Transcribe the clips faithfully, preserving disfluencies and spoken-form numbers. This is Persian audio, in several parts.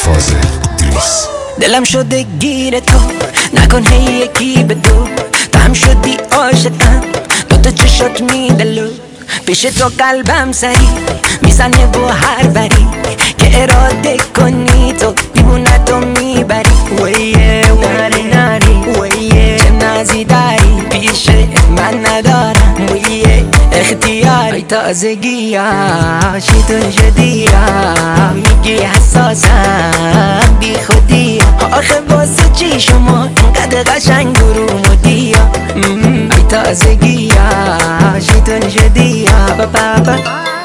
فاضل دریس. دلم شده گیر تو، نکن هی یکی به دو، تو هم شدی عاشقم، دو تا چشات میدلو، پیش تو قلبم سری میزنه با هر بری که اراده کنی تو دیوونه تو میبری. ویه نری نری ویه چه نازی داری پیش من ندارم، ویه اختیار ای تازگی عاشقتون شدی، میگی حساسم بی خودی، آخه واسه چی شما اینقدر قشنگ گرومودی؟ ای تازگی عاشقتون شدی بابا.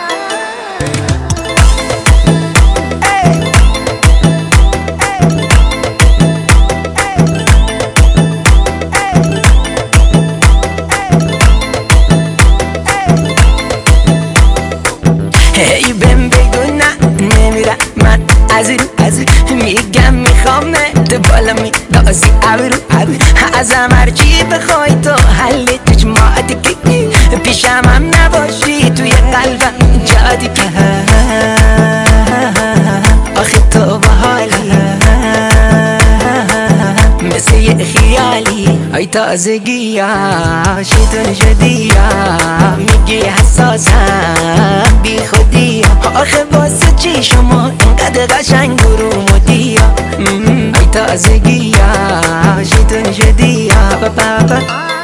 هی بهم بگو نه نمیرم من از رو از رو، میگم میخوام تو بالا میدازی ابرو ابرو، ازم هرچی بخوای تو حل چشماتی که پیشم هم نباشی توی قلبم جادی که آخه تو باحالی مثل یه خیالی، ای تازگی عاشقتون شدی، میگی حساسم بی خودی، آخه واسه چی شما اینقدر قشنگ گرومودی؟ ای تازگی عاشقتون شدی بابا.